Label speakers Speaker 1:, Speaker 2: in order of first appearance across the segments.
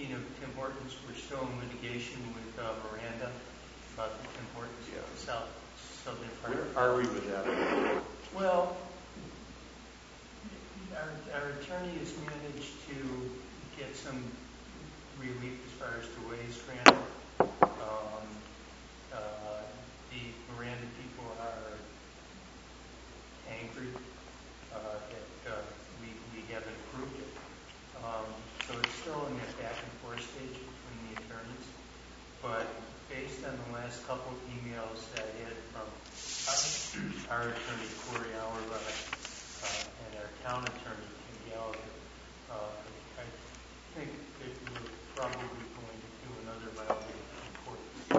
Speaker 1: speaking of Tim Hortons, we're still in litigation with Miranda about the Tim Hortons, the southern part.
Speaker 2: Where are we with that?
Speaker 1: Well, our attorney has managed to get some relief as far as the ways granted. The Miranda people are angry that we haven't approved it. So it's still in that back and forth stage between the attorneys. But based on the last couple of emails that I had from our attorney, Corey Auerbach, and our town attorney, Kim Gallagher, I think that we're probably going to do another round in court.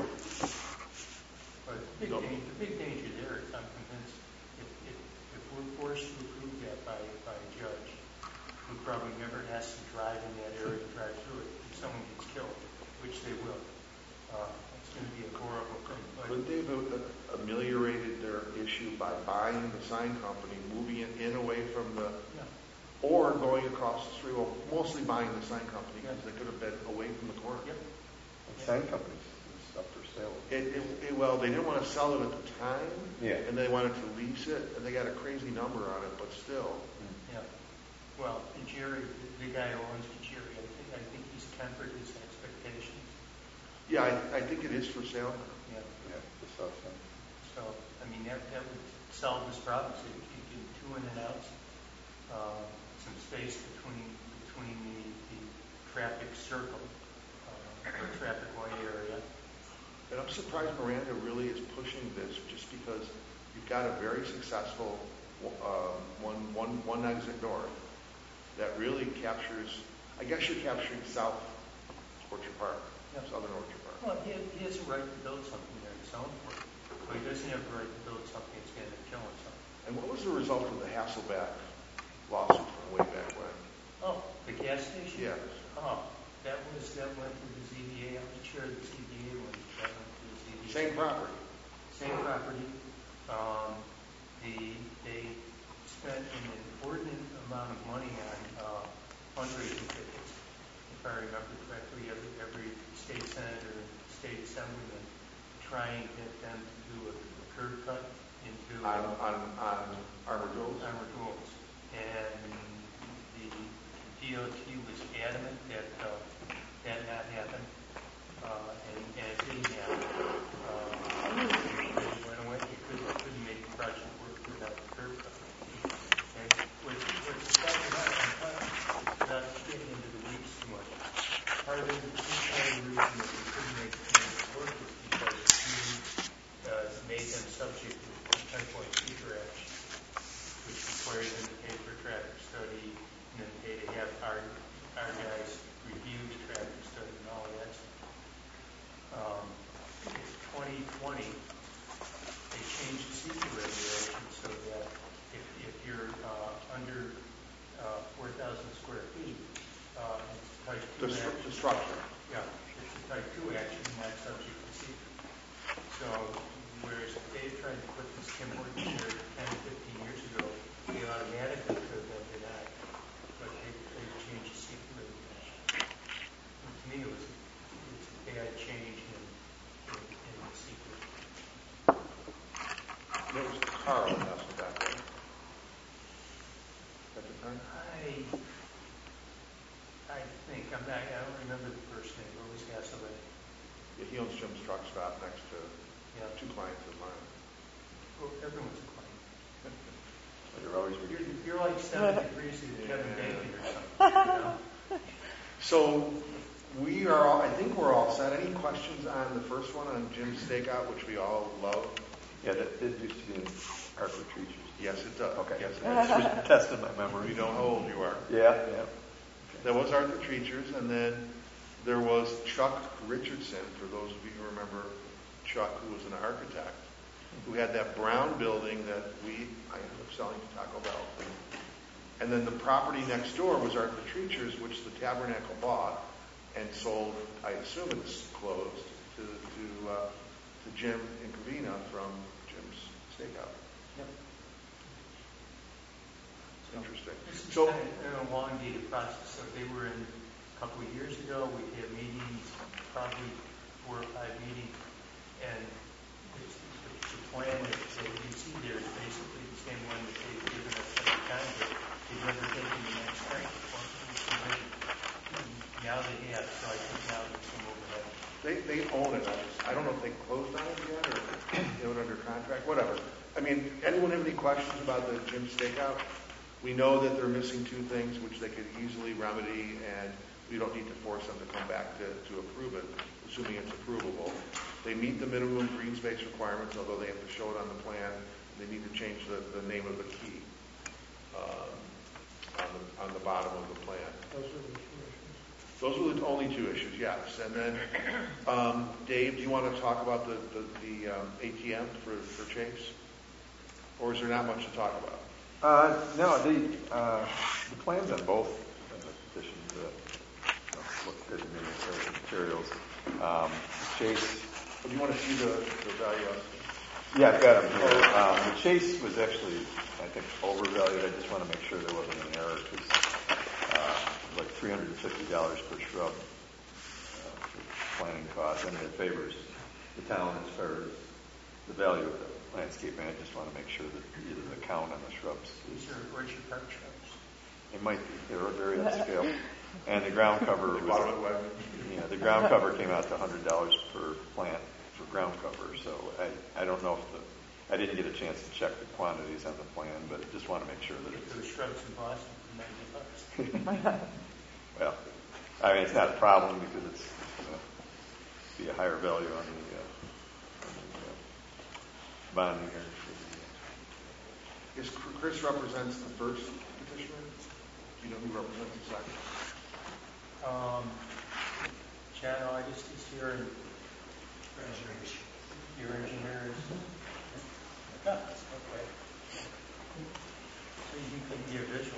Speaker 1: But the big danger there is I'm convinced if we're forced to approve that by a judge, who probably never has to drive in that area and drive through it, if someone gets killed, which they will, it's going to be a horrible thing.
Speaker 2: Couldn't they have ameliorated their issue by buying the sign company, moving it in away from the, or going across the street, well, mostly buying the sign company because they could have been away from the corner.
Speaker 1: Yep.
Speaker 3: And sign companies is up for sale.
Speaker 2: Well, they didn't want to sell it at the time,
Speaker 3: Yeah.
Speaker 2: and they wanted to lease it, and they got a crazy number on it, but still.
Speaker 1: Yeah. Well, Jerry, the guy who owns the Jerry, I think he's tempered his expectations.
Speaker 2: Yeah, I think it is for sale now.
Speaker 1: Yeah.
Speaker 3: Yeah, the south side.
Speaker 1: So, I mean, that would solve this problem. So if you do two in and outs, some space between the traffic circle or traffic light area.
Speaker 2: And I'm surprised Miranda really is pushing this just because you've got a very successful one exit north that really captures, I guess you're capturing South Orchard Park, Southern Orchard Park.
Speaker 1: Well, he has a right to build something there to sell for, but he doesn't have the right to build something that's going to kill himself.
Speaker 2: And what was the result of the Hasselback lawsuit from way back when?
Speaker 1: Oh, the gas station?
Speaker 2: Yes.
Speaker 1: Oh, that went to the ZBA. I'm not sure the ZBA went. That went to the ZBA.
Speaker 2: Same property.
Speaker 1: Same property. They spent an inordinate amount of money on fundraising tickets. If I remember correctly, every state senator and state assemblyman trying to get them to do a curb cut into
Speaker 2: on Armored Duels.
Speaker 1: And the DOT was adamant that that not happen, and it didn't happen. It went away. You couldn't make the project work without the curb cut. Okay? What's not getting into the weeds too much. Part of the reason that we couldn't make it work was because you made them subject to potential future action, which required them to pay for a traffic study and then pay to have our guys review the traffic study and all that stuff. In 2020, they changed the secret regulation so that if you're under 4,000 square feet, it's type 2 action.
Speaker 2: The structure.
Speaker 1: Yeah, it's a type 2 action, not subject to secret. So, whereas they tried to put this Tim Hortons here 10, 15 years ago, they automatically could have been denied. But they changed the secret regulation. And to me, it's a bad change in the secret.
Speaker 2: It was Carl Hasselback, right? At the time?
Speaker 1: I think, I don't remember the first name, but it was Hasselback.
Speaker 2: Yeah, he owns Jim's Truck Stop next to two clients of mine.
Speaker 1: Well, everyone's a client.
Speaker 3: You're always
Speaker 1: You're like 7 degrees of Kevin Bacon or something. You know?
Speaker 2: So we are all, I think we're all set. Any questions on the first one on Jim's Stakeout, which we all love?
Speaker 3: Yeah, that did used to be in Harper Treachers.
Speaker 2: Yes, it does.
Speaker 3: Okay.
Speaker 2: Yes, it
Speaker 3: Just testing my memory.
Speaker 2: You know how old you are.
Speaker 3: Yeah.
Speaker 2: There was Arthur Treachers, and then there was Chuck Richardson, for those of you who remember Chuck, who was an architect, who had that brown building that I ended up selling to Taco Bell. And then the property next door was Arthur Treachers, which the Tabernacle bought and sold, I assume it's closed, to Jim and Covina from Jim's Stakeout.
Speaker 1: Yep.
Speaker 2: Interesting.
Speaker 1: This is
Speaker 2: So,
Speaker 1: kind of an elongated process. So they were in a couple of years ago. We probably 4 or 5 meetings, and the plan that you see there is basically the same one that they've given us every time, but they've never taken the next step. Now they have, so I think now it's some overhead.
Speaker 2: They own it. I don't know if they closed on it yet or they own it under contract, whatever. I mean, anyone have any questions about the Jim's Steakhouse? We know that they're missing 2 things which they could easily remedy, and we don't need to force them to come back to approve it, assuming it's approvable. They meet the minimum green space requirements, although they have to show it on the plan. They need to change the name of the key on the bottom of the plan. Those were the only 2 issues, yes. And then, Dave, do you want to talk about the ATM for Chase? Or is there not much to talk about?
Speaker 3: No, the plans on both petitions look good to me as far as materials. Chase.
Speaker 2: Do you want to see the value of it?
Speaker 3: Yeah, I've got them here. The Chase was actually, I think, overvalued. I just want to make sure there wasn't an error because like $350 per shrub for planting costs, and it favors the town as far as the value of the landscape. And I just want to make sure that either the count on the shrubs
Speaker 1: These are orchard park shrubs.
Speaker 3: It might be. They were very upscale. And the ground cover the ground cover came out to $100 per plant for ground cover. So I don't know if I didn't get a chance to check the quantities on the plan, but just want to make sure that it's.
Speaker 1: Those shrubs in Boston for $90.
Speaker 3: Well, I mean, it's not a problem because it's going to be a higher value on the bonding here.
Speaker 2: Yes, Chris represents the first petitioner. Do you know who represents the second?
Speaker 1: Chad August is here, and your engineer is. Oh, okay. So you can be a visual.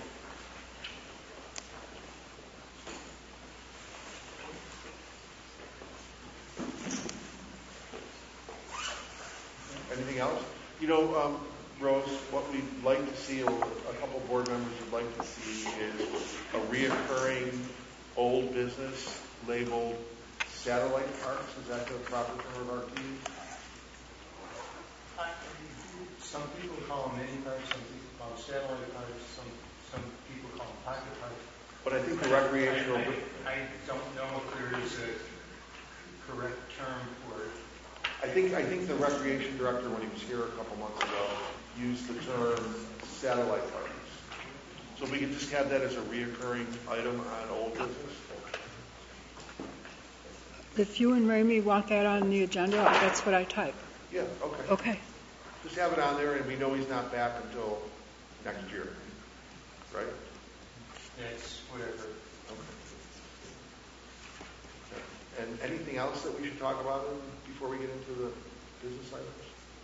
Speaker 2: Anything else? You know, Rose, what we'd like to see, or a couple board members would like to see, is a reoccurring old business labeled satellite parks. Is that the proper term of our team?
Speaker 1: Some people call them mini parks, some people call them satellite parks, some people call them pocket parks.
Speaker 2: But I think the recreational.
Speaker 1: I don't know if there is a correct term for it.
Speaker 2: I think the recreation director, when he was here a couple months ago, used the term satellite parks. So we could just have that as a reoccurring item on old business.
Speaker 4: If you and Ramey want that on the agenda, that's what I type.
Speaker 2: Yeah, okay.
Speaker 4: Okay.
Speaker 2: Just have it on there, and we know he's not back until next year, right?
Speaker 1: That's whatever.
Speaker 2: Okay. And anything else that we should talk about before we get into the business items?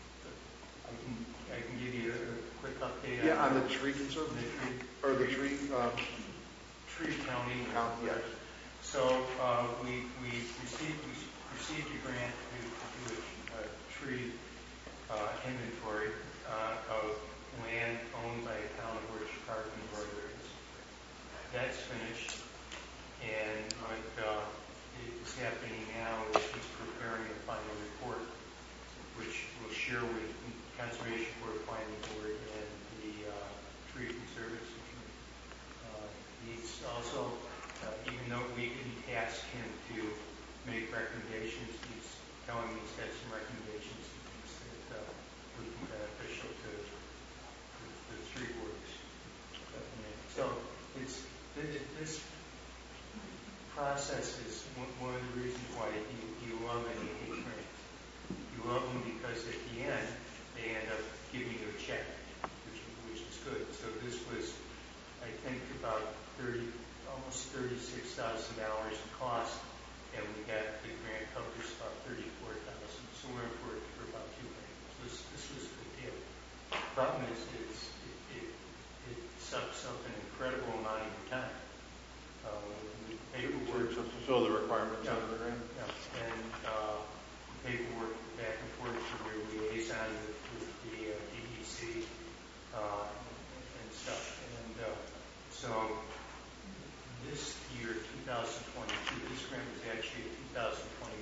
Speaker 1: I can give you a quick update.
Speaker 2: Yeah, on the tree conservancy, or the tree
Speaker 1: counting.
Speaker 2: Yes.
Speaker 1: So we received a grant to do a tree inventory of land owned by a town of Orchard Park and Broadways. That's finished, and what is happening now is he's preparing the final report, which we'll share with the Conservation Board, Planning Board, and the Tree Conservancy Committee. He's also, even though we didn't task him to make recommendations, he's telling me he's got some recommendations that would be beneficial to the tree works. So this process is one of the reasons why you love and you hate grants. You love them because at the end they end up giving you a check, which is good. So this was, I think, about almost $36,000 in cost, and we got the grant covers about $34,000. So we're in for about $2 million. So this was a good deal. The problem is it sucks up an incredible amount of your time. Paperwork
Speaker 2: to fulfill the requirements under the grant.
Speaker 1: Yeah, and paperwork back and forth from your liaison with the DEC and stuff. And so this year, 2022, this grant was actually a 2023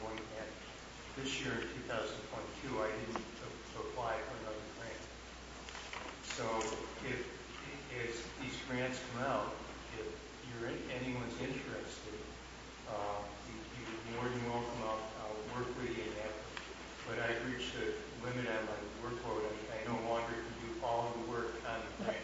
Speaker 1: this year in 2022, I didn't apply for another grant. So if, as these grants come out, if anyone's interested, you're more than welcome. I'll work with you in that. But I've reached a limit on my workload. I no longer can do all the work on the grant.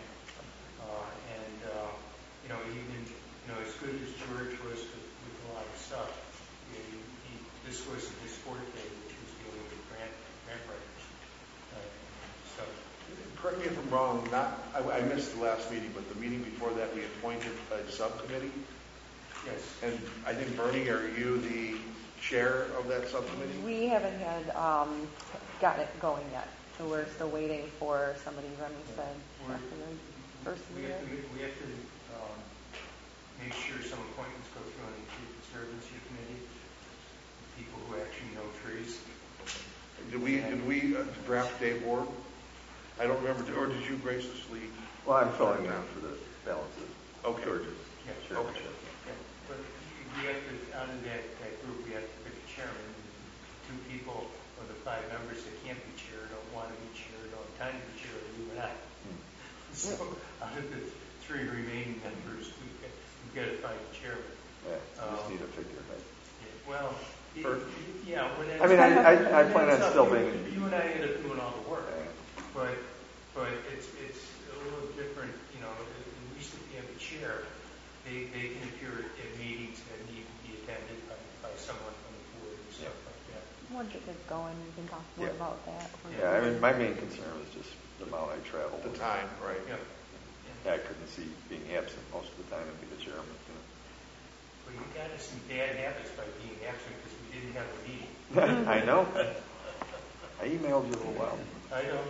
Speaker 1: Even as good as George was with a lot of stuff, this was his forte, which was dealing with grant writers.
Speaker 2: Correct me if I'm wrong, I missed the last meeting, but the meeting before that we appointed a subcommittee.
Speaker 1: Yes.
Speaker 2: And I think, Bernie, are you the chair of that subcommittee?
Speaker 5: We haven't had gotten it going yet, so we're still waiting for somebody. Remy said after the first
Speaker 1: We
Speaker 5: year.
Speaker 1: have to make sure some appointments go through on the Tree Conservancy Committee. People who actually know trees.
Speaker 2: Did we draft Dave Ward? I don't remember, or did you graciously?
Speaker 3: Well, I'm filling in for the balance of
Speaker 2: Okay.
Speaker 3: George's
Speaker 1: Yeah.
Speaker 3: chairmanship.
Speaker 1: Yeah. But we have to, out of that group, we have to pick a chairman. 2 people or the 5 members that can't be chair, don't want to be chair, don't have time to be chair, you and I. So out of the 3 remaining members, we've got to find a chairman.
Speaker 3: Yeah, you just need a figurehead.
Speaker 1: Well, yeah.
Speaker 3: I mean, I plan on still being.
Speaker 1: You and I end up doing all the work,
Speaker 3: Yeah.
Speaker 1: but it's a little different. At least if you have a chair, they can appear at meetings that need to be attended by someone from the board and stuff like that.
Speaker 5: Once it gets going, we can talk more about that.
Speaker 3: Yeah, I mean, my main concern was just the amount I traveled.
Speaker 2: The time, right?
Speaker 1: Yeah.
Speaker 3: I couldn't see being absent most of the time and be the chairman.
Speaker 1: Well, you got us some bad habits by being absent because we didn't have a meeting.
Speaker 3: I know. I emailed you a little while.
Speaker 1: I know.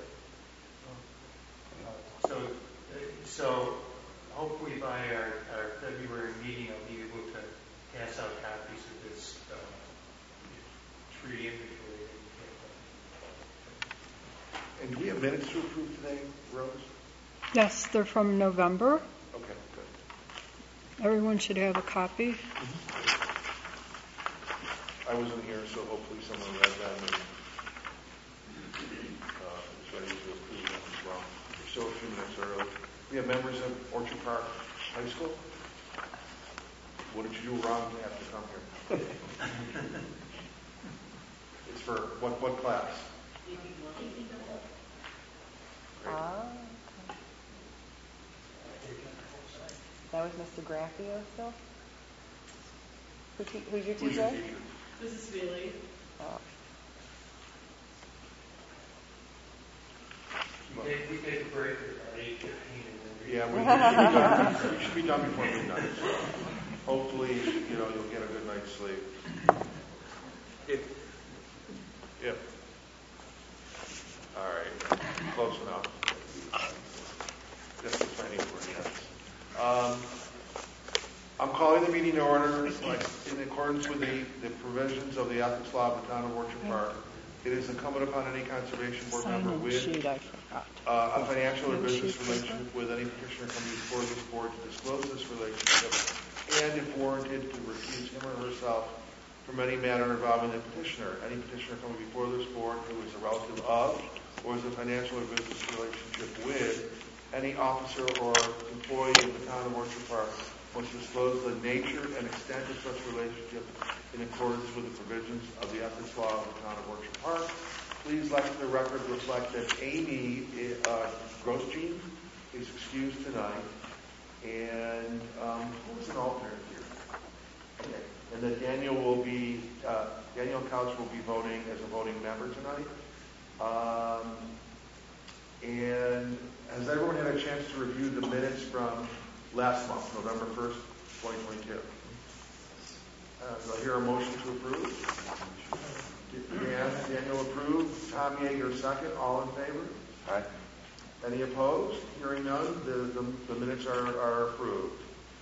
Speaker 1: So hopefully by our February meeting, I'll be able to pass out copies of this tree inventory.
Speaker 2: And do we have minutes to approve today, Rose?
Speaker 4: Yes, they're from November.
Speaker 2: Okay, good.
Speaker 4: Everyone should have a copy.
Speaker 2: I wasn't here, so hopefully someone read them and is ready to approve them as well. We're still a few minutes early. We have members of Orchard Park High School. What did you do wrong to have to come here? It's for what class?
Speaker 5: That was Mr. Graffio still? Who's your teacher?
Speaker 6: Mrs. Feely.
Speaker 5: Oh.
Speaker 1: We take a break at 8:15 and then
Speaker 2: Yeah, we should be done before midnight. So hopefully, you'll get a good night's sleep. If. All right. Close enough. Just the planning board, yes. I'm calling the meeting to order in accordance with the provisions of the ethics law of the town of Orchard Park. It is incumbent upon any conservation board member with
Speaker 4: I forgot.
Speaker 2: a financial or business relationship with any petitioner coming before this board to disclose this relationship and, if warranted, to recuse him or herself from any matter involving the petitioner. Any petitioner coming before this board who is a relative of or has a financial or business relationship with any officer or employee of the town of Orchard Park must disclose the nature and extent of such relationship in accordance with the provisions of the ethics law of the town of Orchard Park. Please let the record reflect that Amy Grosjean is excused tonight, and who's an alternate here? Okay, and that Daniel Couch will be voting as a voting member tonight. And has everyone had a chance to review the minutes from last month, November 1st, 2022? Do I hear a motion to approve? Daniel approved. Tom Yeager second. All in favor?
Speaker 3: Aye.
Speaker 2: Any opposed? Hearing none, the minutes are approved.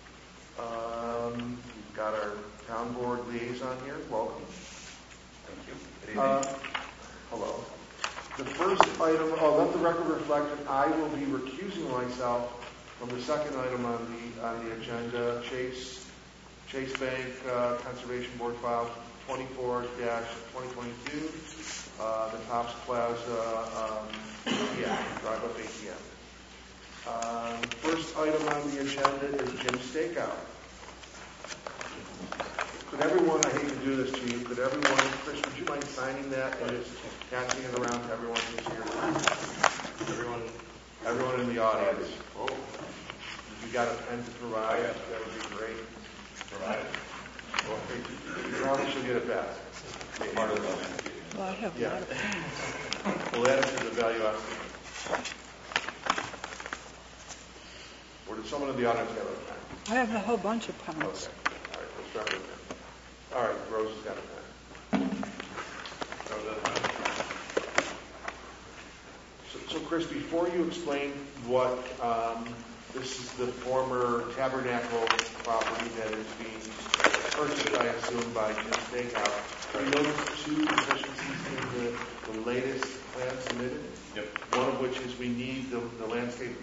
Speaker 2: We've got our town board liaison here. Welcome.
Speaker 7: Thank you. Good evening.
Speaker 2: Hello. The first item, let the record reflect that I will be recusing myself from the second item on the agenda. Chase Chase Bank Conservation Board file 24-2022, the Tops Plaza ATM, drive up ATM. First item on the agenda is Jim's Steakout. Could everyone, I hate to do this to you, could everyone, Chris, would you mind signing that and just passing it around to everyone who's here? Everyone in the audience. Oh. If you got a pen to provide, that would be great. Provide it. Okay. You probably should get it back.
Speaker 4: Well, I have a lot of pens.
Speaker 2: We'll add it to the value estimate. Or did someone in the audience have a pen?
Speaker 4: I have a whole bunch of pens.
Speaker 2: Okay. All right, let's start with that. All right, Rose has got a pen. So Chris, before you explain what this is the former Tabernacle property that is being purchased, I assume, by Jim's Steakhouse. We noticed two deficiencies in the latest plan submitted.
Speaker 7: Yep.
Speaker 2: One of which is we need the landscape,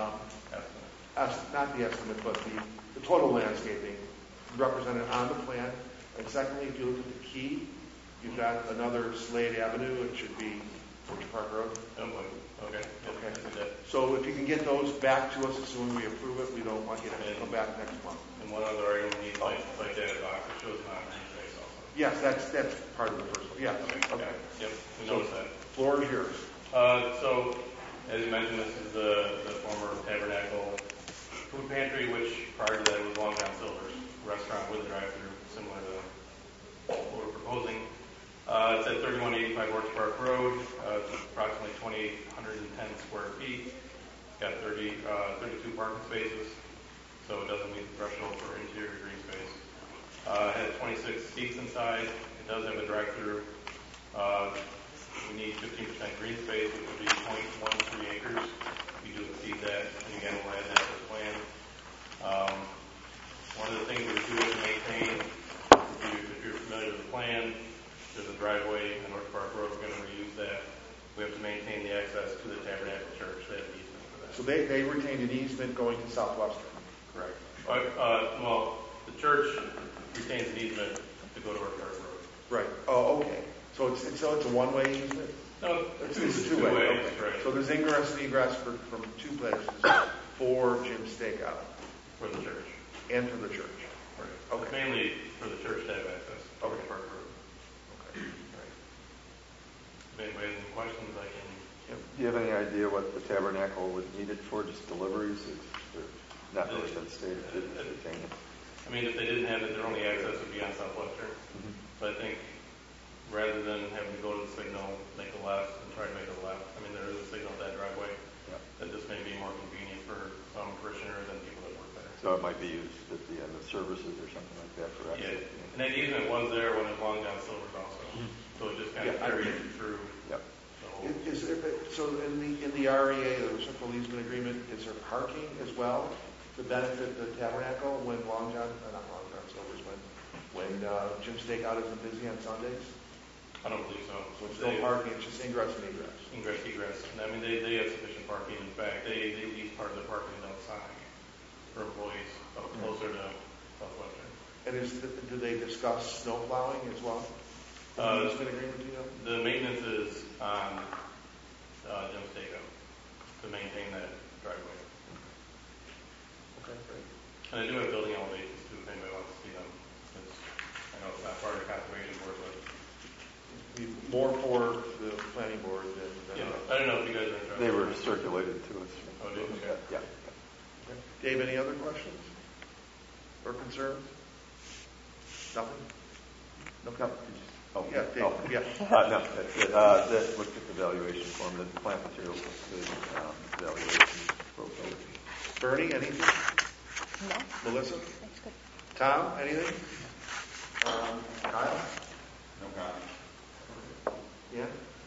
Speaker 2: not the estimate, but the total landscaping represented on the plan. And secondly, if you look at the key, you've got another Slade Avenue. It should be Orchard Park Road.
Speaker 7: Okay.
Speaker 2: Okay. So if you can get those back to us as soon as we approve it, we don't want you to have to come back next month.
Speaker 7: And one other item we need, like that box that shows not green space also.
Speaker 2: Yes, that's part of the first one. Yes. Okay.
Speaker 7: Yep. We noticed that.
Speaker 2: Floor is yours.
Speaker 7: So, as you mentioned, this is the former Tabernacle food pantry, which prior to that was Long John Silver's restaurant with a drive-through, similar to what we're proposing. It's at 3185 Orchard Park Road. It's approximately 2,810 square feet. It's got 32 parking spaces, so it doesn't meet the threshold for interior green space. It has 26 seats inside. It does have a drive-through. We need 15% green space, which would be 0.13 acres. We do exceed that, and again, we'll add that to the plan. One of the things we do is maintain, if you're familiar with the plan, there's a driveway on North Park Road. We're going to reuse that. We have to maintain the access to the Tabernacle Church. They have an easement for that.
Speaker 2: So they retained an easement going to Southwestern.
Speaker 7: Correct. Well, the church retains an easement to go to North Park Road.
Speaker 2: Right. Oh, okay. So it's a one-way easement?
Speaker 7: No,
Speaker 2: It's
Speaker 7: two ways.
Speaker 2: Okay.
Speaker 7: Right.
Speaker 2: So there's ingress and egress from two places for Jim's Steakout.
Speaker 7: For the church.
Speaker 2: And for the church.
Speaker 7: Right.
Speaker 2: Okay.
Speaker 7: Mainly for the church to have access to
Speaker 2: Okay.
Speaker 7: Park Road.
Speaker 2: Okay.
Speaker 7: Right. If anybody has any questions, I can.
Speaker 3: Do you have any idea what the Tabernacle would need it for? Just deliveries? They're not really been stated to retain it.
Speaker 7: I mean, if they didn't have it, their only access would be on Southwestern.
Speaker 3: Mm-hmm.
Speaker 7: But I think rather than having to go to the signal, make a left, and try to make a left, I mean, there is a signal at that driveway.
Speaker 3: Yeah.
Speaker 7: That this may be more convenient for some parishioners and people that work there.
Speaker 3: So it might be used at the end of services or something like that for
Speaker 7: Yeah,
Speaker 3: access.
Speaker 7: and that easement was there when it was Long John Silver's also. So it just kind of carried it through.
Speaker 3: Yep.
Speaker 2: Is there, so in the REA, the reciprocal easement agreement, is there parking as well to benefit the Tabernacle when not Long John Silver's, when Jim's Steakout isn't busy on Sundays?
Speaker 7: I don't believe so.
Speaker 2: So it's no parking, it's just ingress and egress.
Speaker 7: Ingress, egress. And I mean, they have sufficient parking. In fact, they lease part of their parking outside for employees up closer to Southwestern.
Speaker 2: And do they discuss snow plowing as well? Easement agreement, do you know?
Speaker 7: The maintenance is on Jim's Steakout to maintain that driveway.
Speaker 2: Okay, great.
Speaker 7: And they do have building elevations too, if anybody wants to see them. I know it's not part of the conservation board, but
Speaker 2: More for the planning board than
Speaker 7: yeah. I don't know if you guys are interested.
Speaker 3: They were circulated to us.
Speaker 7: Oh, did you? Okay.
Speaker 3: Yeah.
Speaker 2: Okay. Dave, any other questions or concerns? Nothing? No.
Speaker 3: Oh,
Speaker 2: Yeah, Dave.
Speaker 3: oh.
Speaker 2: Yeah.
Speaker 3: No, that's it. Looked at the valuation form, the plant materials, the valuation proposal.
Speaker 2: Bernie, anything?
Speaker 5: No,
Speaker 2: Melissa?
Speaker 5: that's good.
Speaker 2: Tom, anything? Kyle?
Speaker 7: No comment.
Speaker 2: Yeah?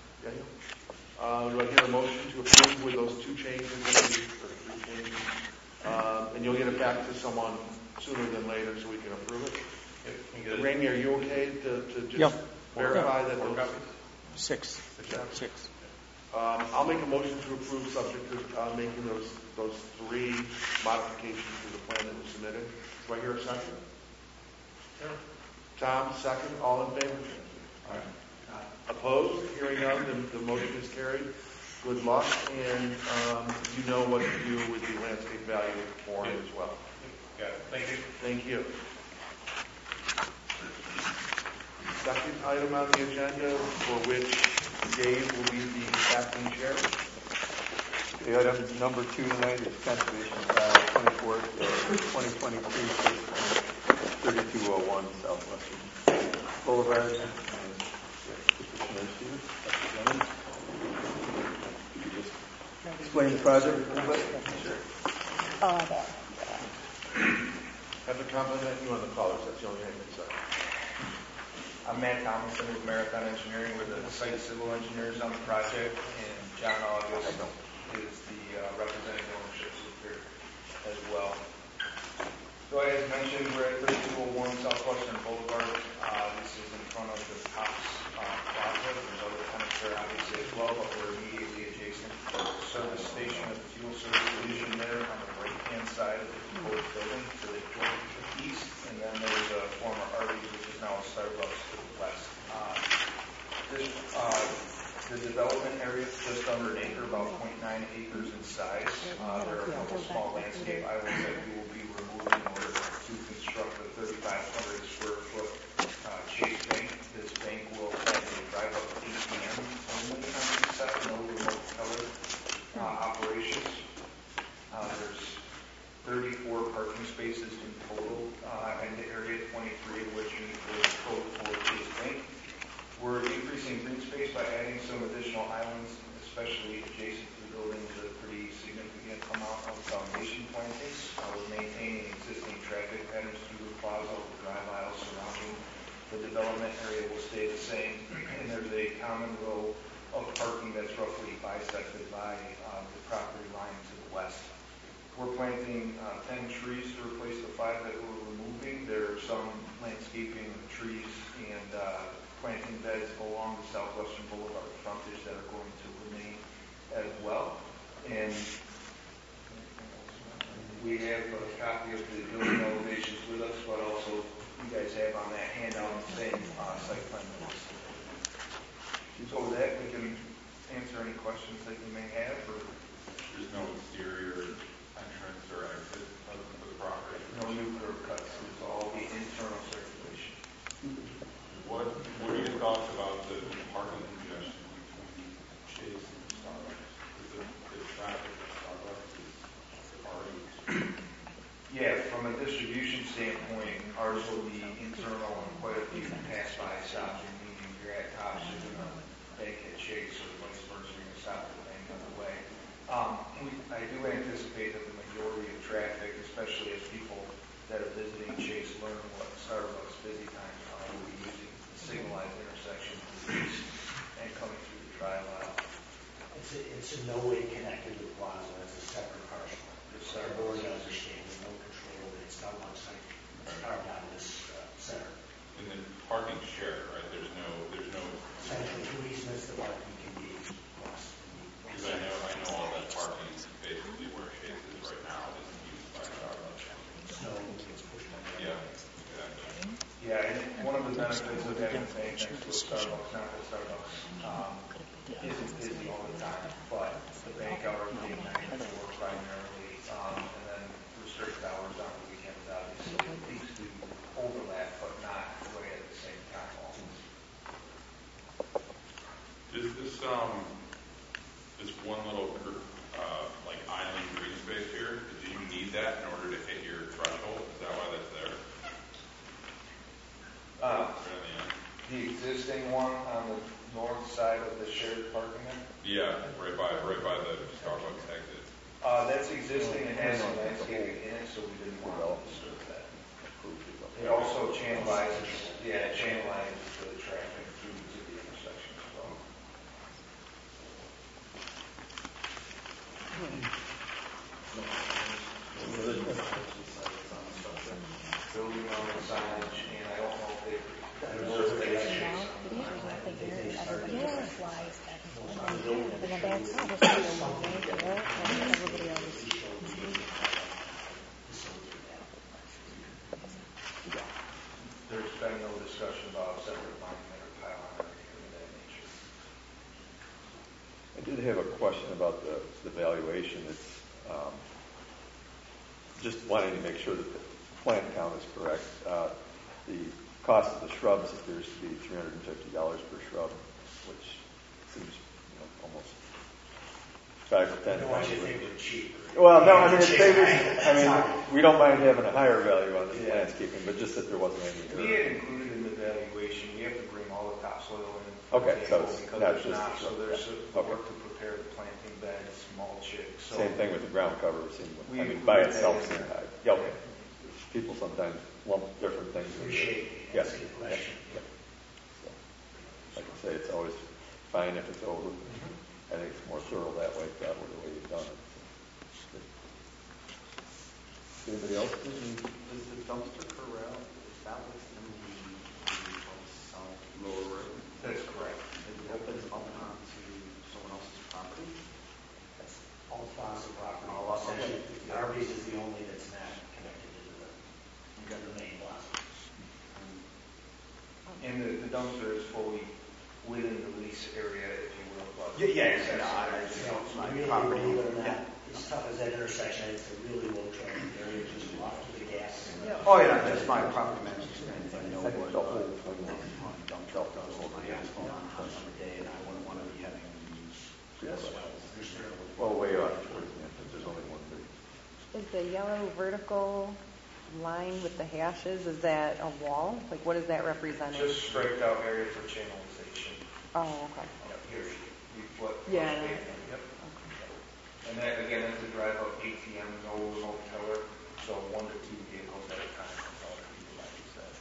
Speaker 2: Daniel? Do I hear a motion to approve with those two changes, or three changes? And you'll get it back to someone sooner than later so we can approve it? Rainey, are you okay to just verify that those?
Speaker 6: Six.
Speaker 2: I'll make a motion to approve subject to making those three modifications to the plan that was submitted. Do I hear a second? Tom, second. All in favor? Opposed? Hearing none, the motion is carried. Good luck, and you know what to do with the landscape value form as well.
Speaker 7: Got it. Thank you.
Speaker 2: Thank you. Second item on the agenda, for which Dave will be the acting chair.
Speaker 3: The item number 2 tonight is conservation file 2023, 3201 Southwestern Boulevard. And Commissioner Stevens, representing. Could you just explain the project a little bit? Sure.
Speaker 2: I have to compliment you on the colors. That's the only thing I can say.
Speaker 6: I'm Matt Tomlinson with Marathon Engineering. We're the site civil engineers on the project, and John August is the representative ownership here as well. So as mentioned, we're at 3201 Southwestern Boulevard. This is in front of the Tops Plaza. There's other tenants there obviously as well, but we're immediately adjacent to the service station of the fuel service division there on the right-hand side of the proposed building to the east, and then there's a former Arby's, which is now a Starbucks to the west. The development area is just under an acre, about 0.9 acres in size. There are a couple small landscape islands that we will be removing in order to construct a 3,500 square foot Chase Bank. This bank will have a drive-up ATM only on the side, no remote teller operations. There's 34 parking spaces in total in the area, 23 of which meet the code for Chase Bank. We're increasing green space by adding some additional islands, especially adjacent to the buildings, a pretty significant amount of foundation plantings. We're maintaining existing traffic patterns through the plaza. The drive aisles surrounding the development area will stay the same, and there's a common row of parking that's roughly bisected by the property line to the west. We're planting 10 trees to replace the 5 that we're removing. There are some landscaping trees and planting beds along the Southwestern Boulevard frontage that are going to remain as well. And we have a copy of the building elevations with us, but also you guys have on that handout the same site plan. So with that, we can answer any questions that you may have. Or
Speaker 8: there's no exterior entrance or exit of the property?
Speaker 6: No new curb cuts. It's all the internal circulation.
Speaker 8: What are your thoughts about the parking congestion between Chase and Starbucks? The traffic at Starbucks is already...
Speaker 6: Yeah, from a distribution standpoint, ours will be internal and quite a few pass-by stops, meaning you're at Tops, you're going to bank at Chase, or vice versa, you're going to stop at the bank on the way. I do anticipate that the majority of traffic, especially as people that are visiting Chase learn what Starbucks busy times are, will be using the signalized intersection to the east and coming through the drive aisle.
Speaker 9: It's in no way connected to the plaza. It's a separate parcel. It's our board understanding, no control. It's not one site. It's carved out of this center.
Speaker 8: And then parking share, right? There's no.
Speaker 9: Essentially, 2 easements, the parking can be across.
Speaker 8: Because I know all that parking is basically where Chase is right now isn't used by Starbucks.
Speaker 9: So it's pushed on.
Speaker 8: Yeah, exactly.
Speaker 6: Yeah, and one of the benefits of having a bank next to a Starbucks, not that Starbucks isn't busy all the time, but the bank hours being 9 to 4 primarily, and then restricted hours on the weekends, obviously. These do overlap, but not right at the same time always.
Speaker 8: Is this one little group, like island green space here, do you need that in order to hit your threshold? Is that why that's there?
Speaker 6: The existing one on the north side of the shared parking lot?
Speaker 8: Yeah, right by the Starbucks exit.
Speaker 6: That's existing and has some landscaping in it, so we didn't want to disturb that. It also channelizes the traffic through to the intersection as well. Building on the signage, and I don't know if they reserve the access. There's been no discussion about separate monument or pylon or anything of that nature.
Speaker 3: I did have a question about the valuation. It's just wanting to make sure that the plant count is correct. The cost of the shrubs appears to be $350 per shrub, which seems almost 5 or 10
Speaker 9: I don't want
Speaker 3: times.
Speaker 9: you to think we're cheap.
Speaker 3: Well, no, I mean, we don't mind having a higher value on this landscaping, but just that there wasn't any.
Speaker 6: We had included in the valuation, you have to bring all the topsoil in.
Speaker 3: Okay, so it's
Speaker 6: because
Speaker 3: not
Speaker 6: there's
Speaker 3: just
Speaker 6: not,
Speaker 3: the
Speaker 6: so
Speaker 3: shrub.
Speaker 6: there's
Speaker 3: Okay.
Speaker 6: work to prepare the planting beds, mulch it. So
Speaker 3: Same thing with the ground cover.
Speaker 6: We
Speaker 3: By
Speaker 6: included
Speaker 3: itself,
Speaker 6: that in
Speaker 3: seems
Speaker 6: there.
Speaker 3: high. Yeah, okay. People sometimes lump different things.
Speaker 9: Appreciate
Speaker 3: Yes.
Speaker 9: asking the question.
Speaker 3: Yeah. So, like I say, it's always fine if it's over. I think it's more thorough that way, probably the way you've done it. So. Anybody else?
Speaker 10: Is the dumpster corral, is that what's in the south lower right?
Speaker 6: That's correct.
Speaker 10: It opens up onto someone else's property?
Speaker 9: That's all Plaza property.
Speaker 10: All Plaza.
Speaker 9: Essentially, Arby's is the only that's not connected to the main plaza.
Speaker 6: And the dumpster is fully within the lease area, if you will. But
Speaker 9: Yeah,
Speaker 6: access-
Speaker 9: really, believe it or not, as tough as that intersection, it's a really low traffic area, just off to the gas.
Speaker 10: Oh, yeah, that's my property manager's experience. I know what
Speaker 3: The whole thing.
Speaker 10: dump truck does all the asphalt on twice a day, and I wouldn't want to be having these wells.
Speaker 3: Well, way off towards the entrance, there's only one big.
Speaker 5: Is the yellow vertical line with the hashes, is that a wall? Like, what is that representing?
Speaker 6: Just striped out area for channelization.
Speaker 5: Oh, okay.
Speaker 6: Yep, here, we flip.
Speaker 5: Yeah.
Speaker 6: Yep. And that, again, that's a drive-up ATM, no remote teller, so 1 to 2 vehicles at a time, that's all that people like you said.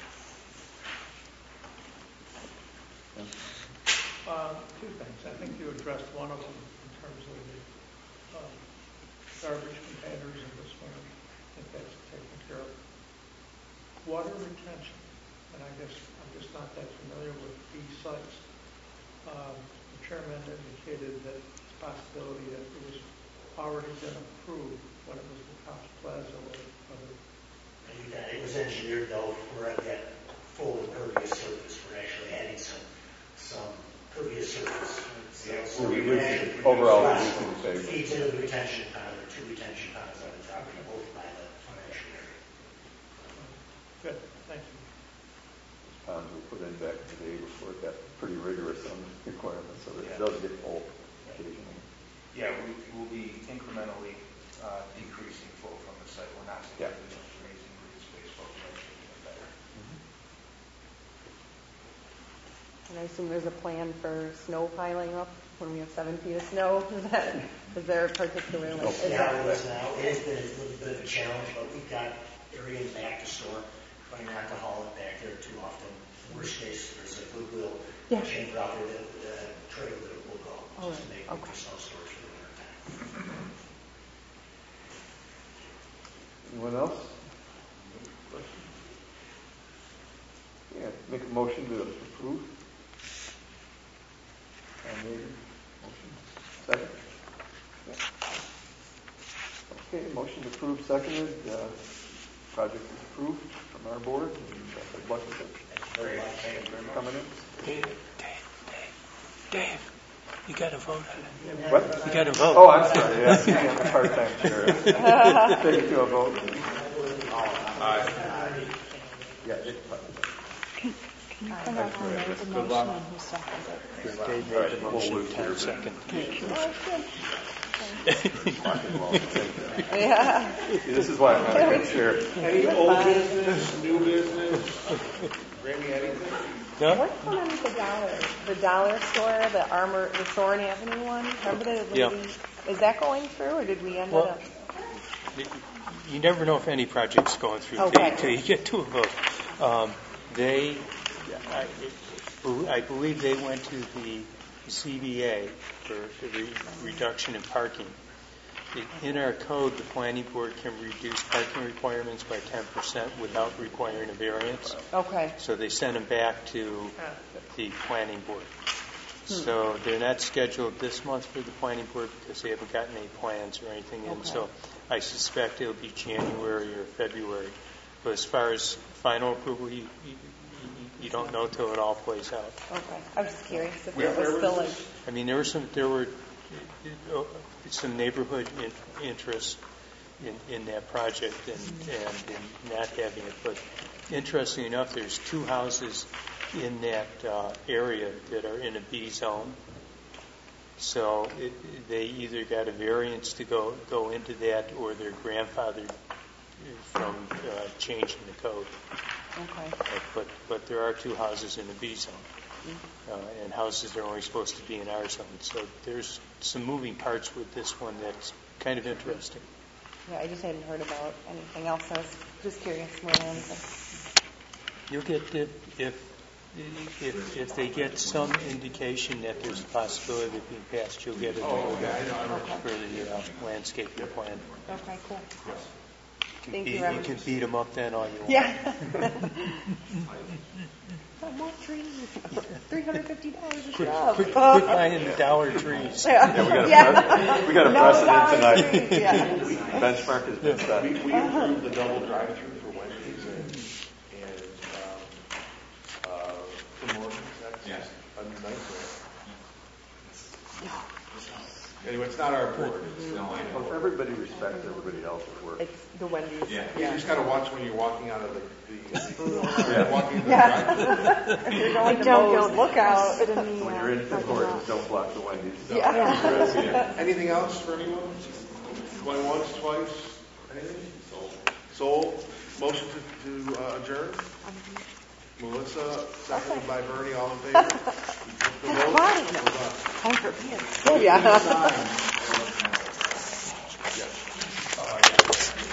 Speaker 11: Two things. I think you addressed one of them in terms of the garbage containers and this one. I think that's taken care of. Water retention, and I guess I'm just not that familiar with these sites. The chairman indicated that it's a possibility that it was already been approved when it was the Cops Plaza or other.
Speaker 9: It was engineered though, we're at that full impervious surface, we're actually adding some pervious surface. So
Speaker 3: Overall, reducing the favor.
Speaker 9: feeds into the retention pond, or 2 retention ponds on the property, both by the financial area.
Speaker 11: Good, thank you.
Speaker 3: Ponds were put in back in the day before it got pretty rigorous on the requirements, so that it does get full occasionally.
Speaker 6: Yeah, we will be incrementally decreasing flow from the site. We're not significantly raising green space, but we're making it better.
Speaker 5: And I assume there's a plan for snow piling up when we have 7 feet of snow. Is there a particular like?
Speaker 9: Yeah, it is now. It has been a little bit of a challenge, but we've got areas back to store. Try not to haul it back there too often. Worst case, there's a goodwill chamber out there that trailer that will go just to make it for snow storage for the winter time.
Speaker 3: Anyone else? Yeah, make a motion to approve. Motion. Second? Yeah. Okay, motion approved, seconded. Project is approved from our board. And good luck with it.
Speaker 9: Very much. Thank you very much.
Speaker 3: Coming in.
Speaker 12: Dave, you got to vote on it.
Speaker 3: What?
Speaker 12: You got to vote.
Speaker 3: Oh, I'm sorry. Yeah, I'm a part-time chair. Take it to a vote. Yeah, it's fine.
Speaker 4: Can you come up and make the motion and who seconds it?
Speaker 12: Dave
Speaker 3: All
Speaker 12: made
Speaker 3: right,
Speaker 12: the
Speaker 3: we'll
Speaker 12: motion,
Speaker 3: lose
Speaker 12: 10
Speaker 3: here.
Speaker 12: seconds.
Speaker 5: Yeah.
Speaker 3: This is why I'm not a good chair.
Speaker 8: Any old business, new business? Randy, anything?
Speaker 12: No?
Speaker 5: What's going on with the dollar store, the Thorn Avenue one? Remember the lady?
Speaker 12: Yeah.
Speaker 5: Is that going through, or did we end
Speaker 12: Well,
Speaker 5: up?
Speaker 12: You never know if any project's going through
Speaker 5: Okay.
Speaker 12: until you get to a vote. I believe they went to the CBA for the reduction in parking. In our code, the planning board can reduce parking requirements by 10% without requiring a variance.
Speaker 5: Okay.
Speaker 12: So they sent them back to the planning board. So they're not scheduled this month for the planning board because they haven't gotten any plans or anything in.
Speaker 5: Okay.
Speaker 12: So I suspect it'll be January or February. But as far as final approval, you don't know till it all plays out.
Speaker 5: Okay, I was just curious if
Speaker 2: Where
Speaker 5: it was
Speaker 2: was
Speaker 5: still like,
Speaker 2: this?
Speaker 12: I mean, there were some neighborhood interest in that project and in not having it. But interesting enough, there's 2 houses in that area that are in a B zone. So they either got a variance to go into that, or they're grandfathered from changing the code.
Speaker 5: okay.
Speaker 12: But there are 2 houses in the B zone. And houses are only supposed to be in our zone. So there's some moving parts with this one that's kind of interesting.
Speaker 5: Yeah, I just hadn't heard about anything else. I was just curious more than anything.
Speaker 12: You'll get if they get some indication that there's a possibility of it being passed, you'll get it for the landscaping plan.
Speaker 5: Okay, cool.
Speaker 12: You
Speaker 5: Thank you,
Speaker 12: can, you can beat them up then all you want.
Speaker 5: Yeah. I want trees. $350 a shrub.
Speaker 12: Quit buying Dollar Trees.
Speaker 5: Yeah,
Speaker 3: we got a
Speaker 5: No
Speaker 3: precedent
Speaker 5: Dollar
Speaker 3: tonight.
Speaker 5: Trees, yeah.
Speaker 3: Benchmark has been set.
Speaker 2: We approved the double drive-through for Wendy's and for Morgan's. That's a nice one. Anyway, it's not our board.
Speaker 3: Well, if everybody respects everybody else's work.
Speaker 5: It's the Wendy's.
Speaker 2: You just got to watch when you're walking out of the walking the drive-through.
Speaker 5: If you're going to Moe's, look out.
Speaker 3: When you're in Tim Hortons, don't block the Wendy's.
Speaker 5: Yeah.
Speaker 2: Anything else for anyone? Going once, twice? Anything? Sold. Motion to adjourn? Melissa, seconded by Bernie, all in favor? The vote?
Speaker 5: Time for being. Oh, yeah.